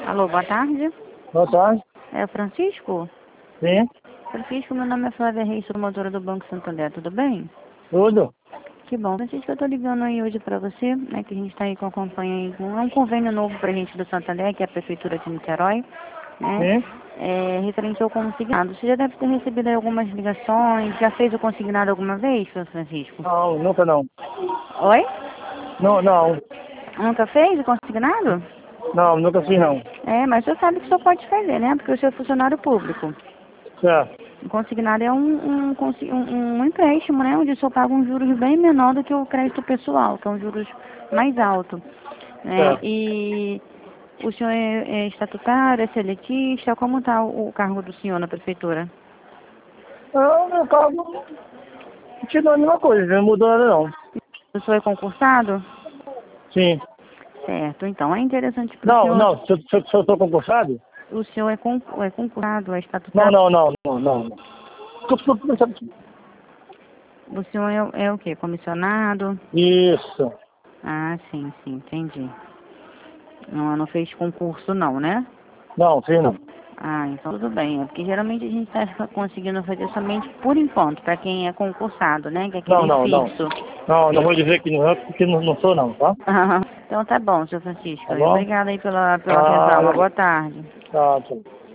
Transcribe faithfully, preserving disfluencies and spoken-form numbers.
Alô, boa tarde. Boa tarde. É o Francisco? Sim, Francisco, meu nome é Flávia Reis, sou promotora do Banco Santander, tudo bem? tudo. Que bom. Francisco, eu tô ligando aí hoje pra você, né, que a gente tá aí com a campanha aí, com- é um convênio novo pra gente do Santander, que é a Prefeitura de Niterói, né, Sim. é, referente ao consignado. Você já deve ter recebido aí algumas ligações, já fez o consignado alguma vez, seu Francisco? Não, nunca não. Oi? Não, não. Nunca fez o consignado? Não, nunca fiz não. É, mas você sabe que o senhor pode fazer, né, porque o senhor é funcionário público. Certo. O consignado é um, um, consi- um, um empréstimo, né? Onde o senhor paga um juros bem menor do que o crédito pessoal, que é um juros mais alto. Né? Certo. E o senhor é, é estatutário, é seletista? Como está o, o cargo do senhor na prefeitura? Não, meu carro não continua a mesma coisa, não mudou nada não. O senhor é concursado? Sim. Certo, então é interessante para o Não, senhor. não, se eu, se eu, se eu sou concursado? O senhor é, con, é concursado, é Não, estatutário? não, não, não, não. não. Eu sou concursado. O senhor é, é o quê? Comissionado? Isso. Ah, sim, sim, entendi. Não, não fez concurso não, né? Não, sim não. Ah, então tudo bem. É porque geralmente a gente está conseguindo fazer somente por enquanto, para quem é concursado, né? Que é Não, aquele não, não. fixo. Não, não vou dizer que não é, porque não, não sou não, tá? Então tá bom, seu Francisco. Tá bom? Obrigada aí pela, pela atenção. Ah, Uma boa tarde. tá, tchau.